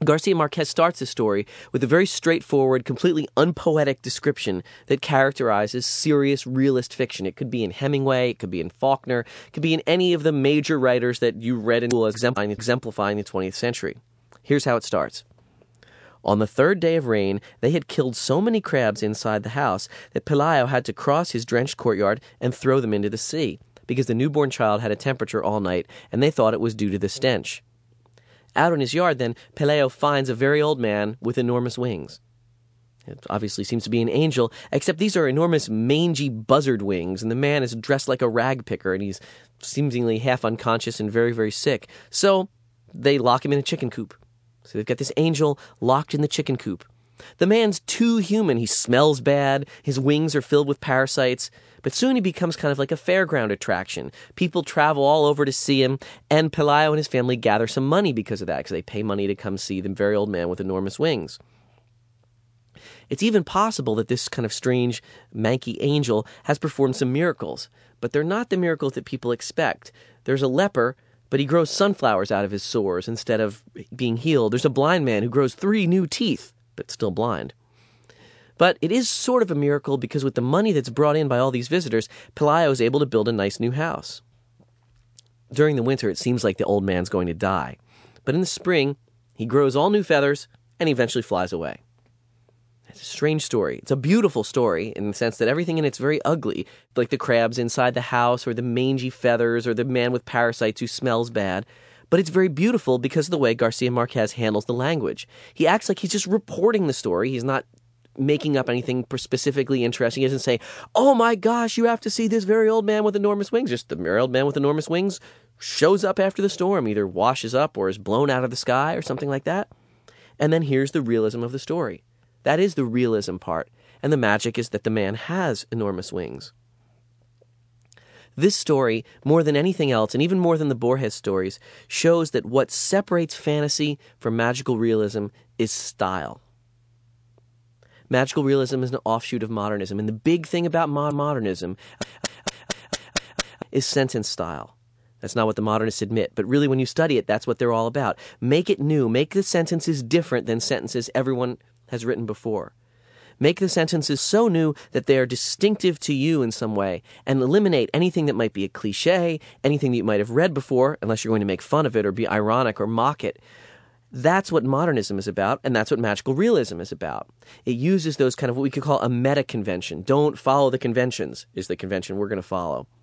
Garcia Marquez starts the story with a very straightforward, completely unpoetic description that characterizes serious realist fiction. It could be in Hemingway, it could be in Faulkner, it could be in any of the major writers that you read in school exemplifying the 20th century. Here's how it starts. On the third day of rain, they had killed so many crabs inside the house that Pelayo had to cross his drenched courtyard and throw them into the sea, because the newborn child had a temperature all night, and they thought it was due to the stench. Out in his yard, then, Pelayo finds a very old man with enormous wings. It obviously seems to be an angel, except these are enormous mangy buzzard wings, and the man is dressed like a rag picker, and he's seemingly half unconscious and very, very sick. So they lock him in a chicken coop. So they've got this angel locked in the chicken coop. The man's too human. He smells bad. His wings are filled with parasites. But soon he becomes kind of like a fairground attraction. People travel all over to see him, and Pelayo and his family gather some money because of that, because they pay money to come see the very old man with enormous wings. It's even possible that this kind of strange, manky angel has performed some miracles, but they're not the miracles that people expect. There's a leper, but he grows sunflowers out of his sores instead of being healed. There's a blind man who grows 3 new teeth, but still blind. But it is sort of a miracle because with the money that's brought in by all these visitors, Pelayo is able to build a nice new house. During the winter, it seems like the old man's going to die. But in the spring, he grows all new feathers and he eventually flies away. It's a strange story. It's a beautiful story in the sense that everything in it's very ugly, like the crabs inside the house or the mangy feathers or the man with parasites who smells bad. But it's very beautiful because of the way Garcia Marquez handles the language. He acts like he's just reporting the story. He's not making up anything specifically interesting. He doesn't say, oh my gosh, you have to see this very old man with enormous wings. Just the very old man with enormous wings shows up after the storm, either washes up or is blown out of the sky or something like that. And then here's the realism of the story. That is the realism part. And the magic is that the man has enormous wings. This story, more than anything else, and even more than the Borges stories, shows that what separates fantasy from magical realism is style. Magical realism is an offshoot of modernism, and the big thing about modernism is sentence style. That's not what the modernists admit, but really when you study it, that's what they're all about. Make it new. Make the sentences different than sentences everyone has written before. Make the sentences so new that they are distinctive to you in some way, and eliminate anything that might be a cliche, anything that you might have read before, unless you're going to make fun of it or be ironic or mock it. That's what modernism is about, and that's what magical realism is about. It uses those kind of what we could call a meta-convention. Don't follow the conventions is the convention we're going to follow.